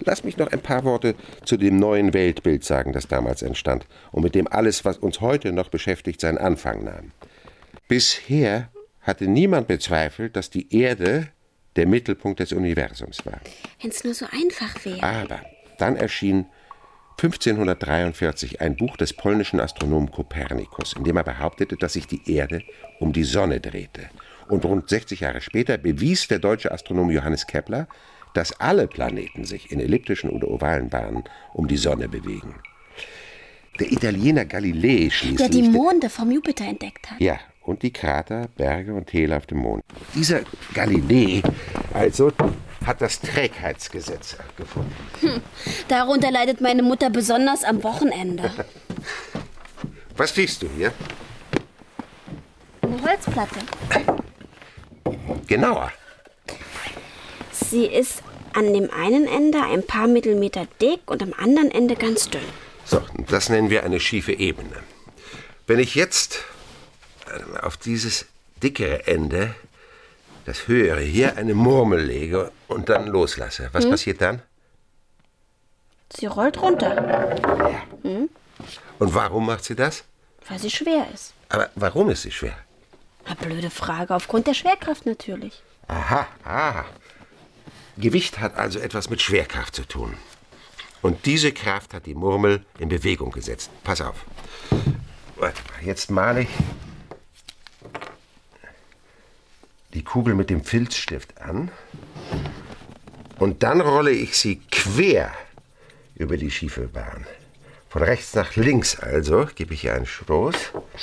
Lass mich noch ein paar Worte zu dem neuen Weltbild sagen, das damals entstand und mit dem alles, was uns heute noch beschäftigt, seinen Anfang nahm. Bisher hatte niemand bezweifelt, dass die Erde der Mittelpunkt des Universums war. Wenn es nur so einfach wäre. Aber dann erschien 1543 ein Buch des polnischen Astronomen Kopernikus, in dem er behauptete, dass sich die Erde um die Sonne drehte. Und rund 60 Jahre später bewies der deutsche Astronom Johannes Kepler, dass alle Planeten sich in elliptischen oder ovalen Bahnen um die Sonne bewegen. Der Italiener Galilei schließlich... Der die Monde vom Jupiter entdeckt hat. Ja, und die Krater, Berge und Täler auf dem Mond. Dieser Galilei also hat das Trägheitsgesetz gefunden. Darunter leidet meine Mutter besonders am Wochenende. Was riechst du hier? Eine Holzplatte. Genauer. Sie ist an dem einen Ende ein paar Millimeter dick und am anderen Ende ganz dünn. So, das nennen wir eine schiefe Ebene. Wenn ich jetzt auf dieses dickere Ende, das höhere hier, eine Murmel lege und dann loslasse, was passiert dann? Sie rollt runter. Ja. Und warum macht sie das? Weil sie schwer ist. Aber warum ist sie schwer? Eine blöde Frage, aufgrund der Schwerkraft natürlich. Aha. Gewicht hat also etwas mit Schwerkraft zu tun. Und diese Kraft hat die Murmel in Bewegung gesetzt. Pass auf. Warte mal, jetzt male ich die Kugel mit dem Filzstift an. Und dann rolle ich sie quer über die schiefe Bahn. Von rechts nach links also gebe ich ihr einen Stoß.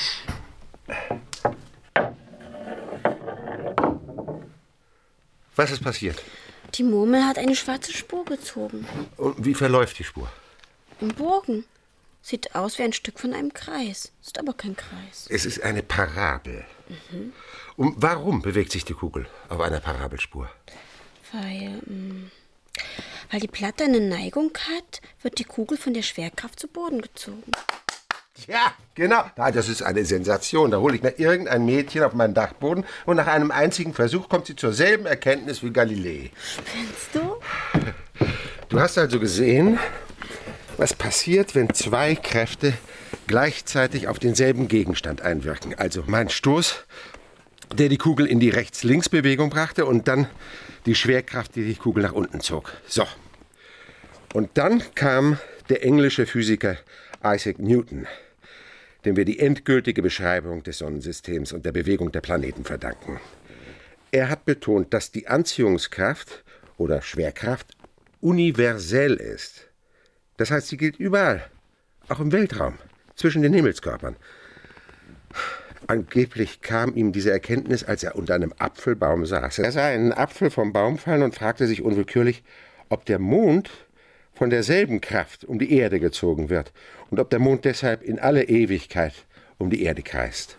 Was ist passiert? Die Murmel hat eine schwarze Spur gezogen. Und wie verläuft die Spur? Im Bogen. Sieht aus wie ein Stück von einem Kreis. Ist aber kein Kreis. Es ist eine Parabel. Und warum bewegt sich die Kugel auf einer Parabelspur? Weil die Platte eine Neigung hat, wird die Kugel von der Schwerkraft zu Boden gezogen. Ja, genau. Das ist eine Sensation. Da hole ich mir irgendein Mädchen auf meinen Dachboden und nach einem einzigen Versuch kommt sie zur selben Erkenntnis wie Galilei. Spinnst du? Du hast also gesehen, was passiert, wenn zwei Kräfte gleichzeitig auf denselben Gegenstand einwirken. Also mein Stoß, der die Kugel in die Rechts-Links-Bewegung brachte und dann die Schwerkraft, die die Kugel nach unten zog. So. Und dann kam der englische Physiker Isaac Newton, dem wir die endgültige Beschreibung des Sonnensystems und der Bewegung der Planeten verdanken. Er hat betont, dass die Anziehungskraft oder Schwerkraft universell ist. Das heißt, sie gilt überall, auch im Weltraum, zwischen den Himmelskörpern. Angeblich kam ihm diese Erkenntnis, als er unter einem Apfelbaum saß. Er sah einen Apfel vom Baum fallen und fragte sich unwillkürlich, ob der Mond von derselben Kraft um die Erde gezogen wird und ob der Mond deshalb in alle Ewigkeit um die Erde kreist.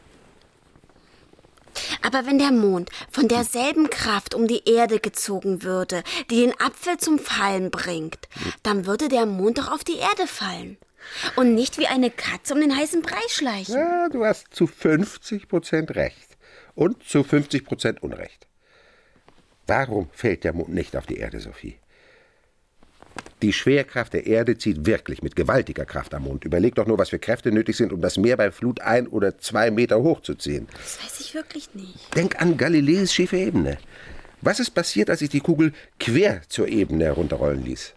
Aber wenn der Mond von derselben Kraft um die Erde gezogen würde, die den Apfel zum Fallen bringt, dann würde der Mond doch auf die Erde fallen. Und nicht wie eine Katze um den heißen Brei schleichen. Ja, du hast zu 50% recht und zu 50% Unrecht. Warum fällt der Mond nicht auf die Erde, Sophie? Die Schwerkraft der Erde zieht wirklich mit gewaltiger Kraft am Mond. Überleg doch nur, was für Kräfte nötig sind, um das Meer bei Flut 1 oder 2 Meter hochzuziehen. Das weiß ich wirklich nicht. Denk an Galileis schiefe Ebene. Was ist passiert, als sich die Kugel quer zur Ebene herunterrollen ließ?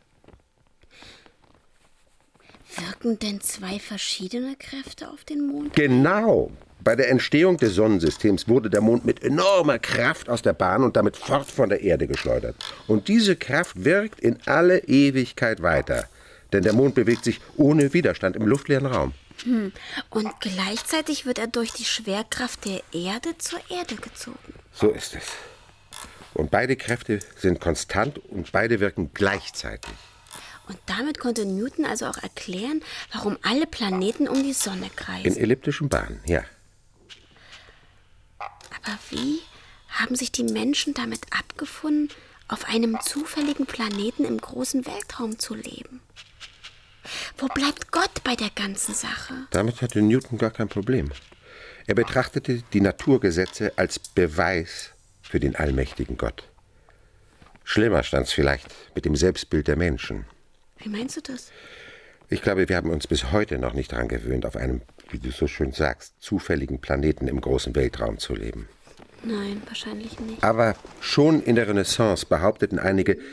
Wirken denn zwei verschiedene Kräfte auf den Mond? Genau. Bei der Entstehung des Sonnensystems wurde der Mond mit enormer Kraft aus der Bahn und damit fort von der Erde geschleudert. Und diese Kraft wirkt in alle Ewigkeit weiter. Denn der Mond bewegt sich ohne Widerstand im luftleeren Raum. Und gleichzeitig wird er durch die Schwerkraft der Erde zur Erde gezogen. So ist es. Und beide Kräfte sind konstant und beide wirken gleichzeitig. Und damit konnte Newton also auch erklären, warum alle Planeten um die Sonne kreisen. In elliptischen Bahnen, ja. Aber wie haben sich die Menschen damit abgefunden, auf einem zufälligen Planeten im großen Weltraum zu leben? Wo bleibt Gott bei der ganzen Sache? Damit hatte Newton gar kein Problem. Er betrachtete die Naturgesetze als Beweis für den allmächtigen Gott. Schlimmer stand's vielleicht mit dem Selbstbild der Menschen. Wie meinst du das? Ich glaube, wir haben uns bis heute noch nicht daran gewöhnt, auf einem, wie du so schön sagst, zufälligen Planeten im großen Weltraum zu leben. Nein, wahrscheinlich nicht. Aber schon in der Renaissance behaupteten einige,